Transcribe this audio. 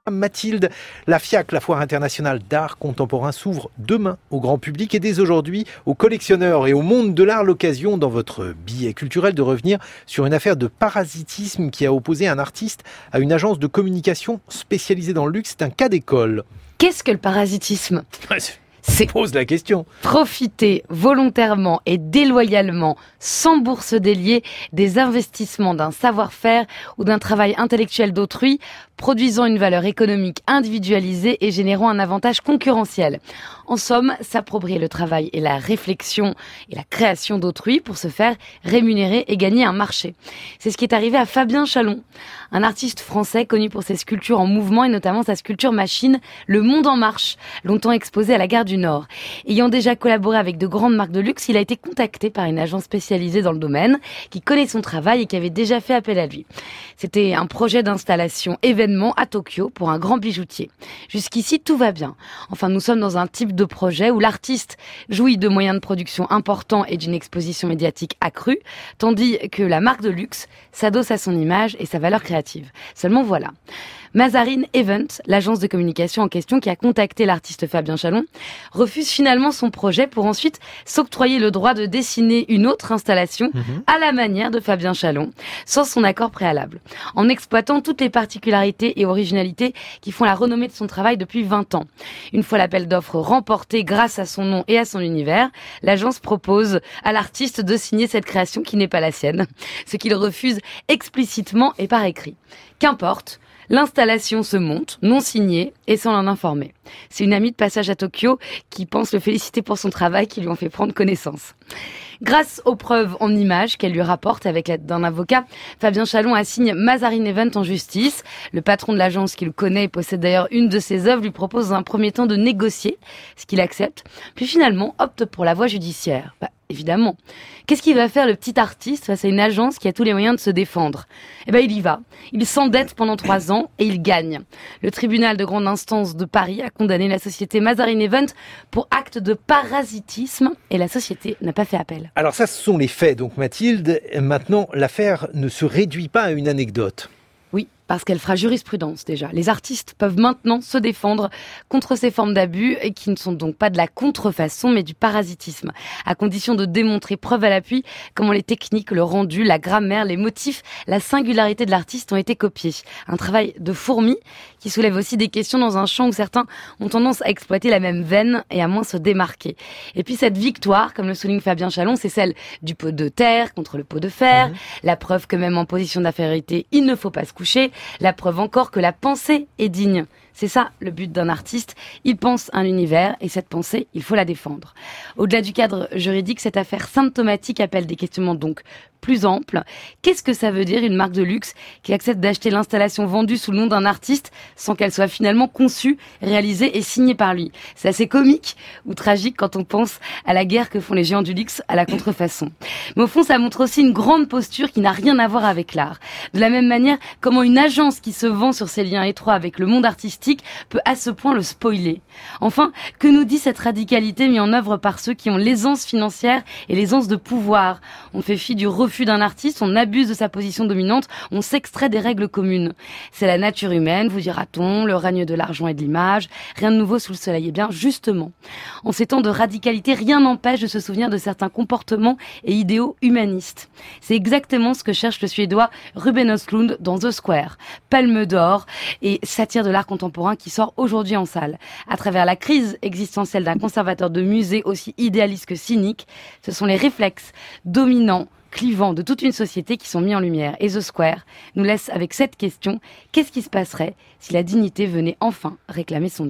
Mathilde, la FIAC, la Foire internationale d'art contemporain, s'ouvre demain au grand public et dès aujourd'hui aux collectionneurs et au monde de l'art. L'occasion, dans votre billet culturel, de revenir sur une affaire de parasitisme qui a opposé un artiste à une agence de communication spécialisée dans le luxe. C'est un cas d'école. Qu'est-ce que le parasitisme ? C'est pose la question. Profiter volontairement et déloyalement, sans bourse déliée, des investissements d'un savoir-faire ou d'un travail intellectuel d'autrui, produisant une valeur économique individualisée et générant un avantage concurrentiel. En somme, s'approprier le travail et la réflexion et la création d'autrui pour se faire rémunérer et gagner un marché. C'est ce qui est arrivé à Fabien Chalon, un artiste français connu pour ses sculptures en mouvement et notamment sa sculpture machine Le Monde en Marche, longtemps exposée à la Gare du Nord. Ayant déjà collaboré avec de grandes marques de luxe, il a été contacté par une agence spécialisée dans le domaine qui connaît son travail et qui avait déjà fait appel à lui. C'était un projet d'installation événement à Tokyo pour un grand bijoutier. Jusqu'ici, tout va bien. Enfin, nous sommes dans un type de projet où l'artiste jouit de moyens de production importants et d'une exposition médiatique accrue, tandis que la marque de luxe s'adosse à son image et sa valeur créative. Seulement voilà. Mazarine Event, l'agence de communication en question qui a contacté l'artiste Fabien Chalon, refuse finalement son projet pour ensuite s'octroyer le droit de dessiner une autre installation à la manière de Fabien Chalon, sans son accord préalable, en exploitant toutes les particularités et originalités qui font la renommée de son travail depuis 20 ans. Une fois l'appel d'offres remporté grâce à son nom et à son univers, l'agence propose à l'artiste de signer cette création qui n'est pas la sienne, ce qu'il refuse explicitement et par écrit. Qu'importe, l'installation se monte, non signée et sans l'en informer. C'est une amie de passage à Tokyo qui pense le féliciter pour son travail qui lui en fait prendre connaissance. Grâce aux preuves en images qu'elle lui rapporte avec l'aide d'un avocat, Fabien Chalon assigne Mazarine Event en justice. Le patron de l'agence qui le connaît et possède d'ailleurs une de ses œuvres lui propose dans un premier temps de négocier, ce qu'il accepte, puis finalement opte pour la voie judiciaire. Évidemment. Qu'est-ce qu'il va faire le petit artiste face à une agence qui a tous les moyens de se défendre ? Il y va. Il s'endette pendant 3 ans et il gagne. Le tribunal de grande instance de Paris a condamné la société Mazarine Event pour acte de parasitisme et la société n'a pas fait appel. Alors ça, ce sont les faits. Donc Mathilde, maintenant, l'affaire ne se réduit pas à une anecdote. Oui, parce qu'elle fera jurisprudence déjà. Les artistes peuvent maintenant se défendre contre ces formes d'abus et qui ne sont donc pas de la contrefaçon mais du parasitisme, à condition de démontrer preuve à l'appui comment les techniques, le rendu, la grammaire, les motifs, la singularité de l'artiste ont été copiés. Un travail de fourmi qui soulève aussi des questions dans un champ où certains ont tendance à exploiter la même veine et à moins se démarquer. Et puis cette victoire, comme le souligne Fabien Chalon, c'est celle du pot de terre contre le pot de fer, la preuve que même en position d'infériorité, il ne faut pas se coucher, la preuve encore que la pensée est digne. C'est ça le but d'un artiste. Il pense un univers et cette pensée, il faut la défendre. Au-delà du cadre juridique, cette affaire symptomatique appelle des questionnements donc plus amples. Qu'est-ce que ça veut dire une marque de luxe qui accepte d'acheter l'installation vendue sous le nom d'un artiste sans qu'elle soit finalement conçue, réalisée et signée par lui ? C'est assez comique ou tragique quand on pense à la guerre que font les géants du luxe à la contrefaçon. Mais au fond, ça montre aussi une grande posture qui n'a rien à voir avec l'art. De la même manière, comment une agence qui se vend sur ses liens étroits avec le monde artistique peut à ce point le spoiler. Enfin, que nous dit cette radicalité mise en œuvre par ceux qui ont l'aisance financière et l'aisance de pouvoir ? On fait fi du refus d'un artiste, on abuse de sa position dominante, on s'extrait des règles communes. C'est la nature humaine, vous dira-t-on, le règne de l'argent et de l'image, rien de nouveau sous le soleil. Eh bien, justement, en ces temps de radicalité, rien n'empêche de se souvenir de certains comportements et idéaux humanistes. C'est exactement ce que cherche le Suédois Ruben Östlund dans The Square, Palme d'or et satire de l'art contemporain qui sort aujourd'hui en salle. À travers la crise existentielle d'un conservateur de musée aussi idéaliste que cynique, ce sont les réflexes dominants, clivants de toute une société qui sont mis en lumière. Et The Square nous laisse avec cette question, qu'est-ce qui se passerait si la dignité venait enfin réclamer son dû ?